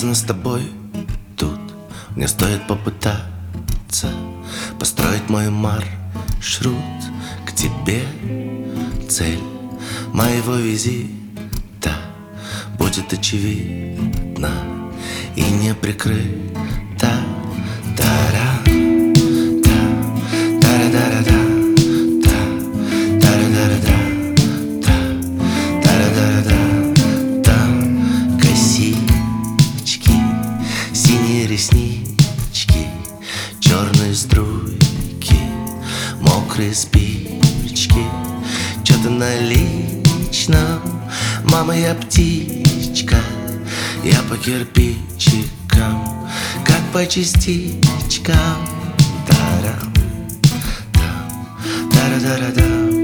Сказано с тобой тут, мне стоит попытаться построить мой маршрут к тебе. Цель моего визита будет очевидна и не прикрыта. Синие реснички, черные струйки, мокрые спички. Что-то на личном, мама, я птичка, я по кирпичикам, как по частичкам. Тарам, там, тара-дара-дам.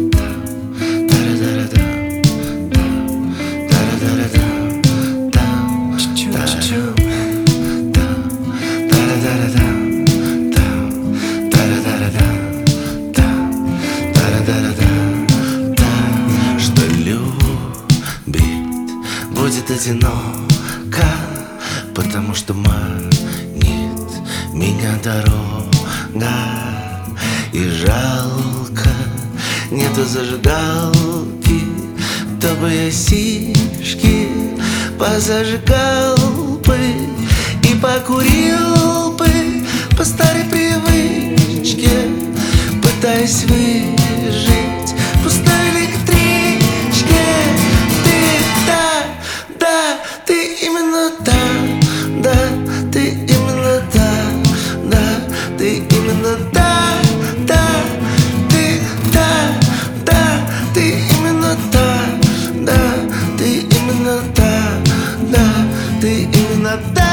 Что любит, будет одиноко, потому что манит меня дорога. И жалко, нету зажигалки, то бы я сишки позажигал бы и покурил бы по старой привычке, пытаясь выжить в пустой электричке. Ты да, ты именно да, ты именно да, ты именно да, ты ты именно да, ты именно да, ты именно да.